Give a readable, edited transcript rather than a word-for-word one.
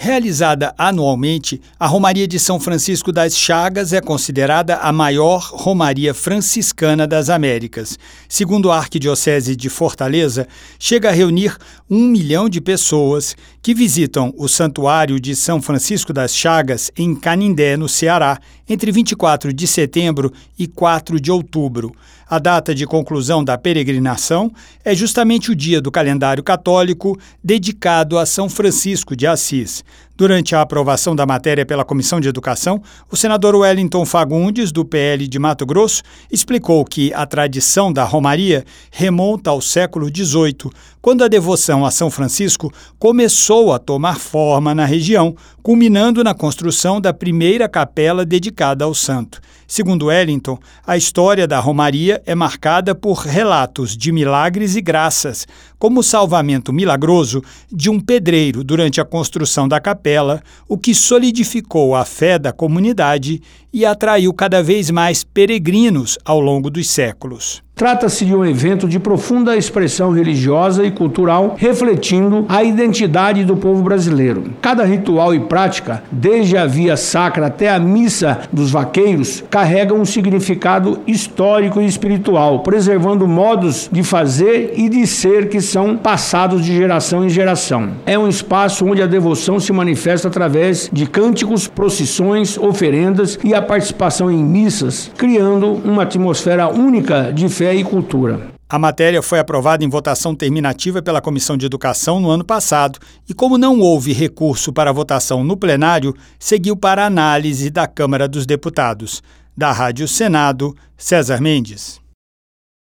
Realizada anualmente, a Romaria de São Francisco das Chagas é considerada a maior romaria franciscana das Américas. Segundo a Arquidiocese de Fortaleza, chega a reunir 1 milhão de pessoas que visitam o Santuário de São Francisco das Chagas em Canindé, no Ceará, entre 24 de setembro e 4 de outubro. A data de conclusão da peregrinação é justamente o dia do calendário católico dedicado a São Francisco de Assis. Durante a aprovação da matéria pela Comissão de Educação, o senador Wellington Fagundes, do PL de Mato Grosso, explicou que a tradição da romaria remonta ao século XVIII, quando a devoção a São Francisco começou a tomar forma na região, culminando na construção da primeira capela dedicada ao santo. Segundo Wellington, a história da romaria é marcada por relatos de milagres e graças, como o salvamento milagroso de um pedreiro durante a construção da capela, o que solidificou a fé da comunidade e atraiu cada vez mais peregrinos ao longo dos séculos. Trata-se de um evento de profunda expressão religiosa e cultural, refletindo a identidade do povo brasileiro. Cada ritual e prática, desde a via sacra até a missa dos vaqueiros, carregam um significado histórico e espiritual, preservando modos de fazer e de ser que são passados de geração em geração. É um espaço onde a devoção se manifesta através de cânticos, procissões, oferendas e a participação em missas, criando uma atmosfera única de fé e cultura. A matéria foi aprovada em votação terminativa pela Comissão de Educação no ano passado e, como não houve recurso para votação no plenário, seguiu para análise da Câmara dos Deputados. Da Rádio Senado, César Mendes.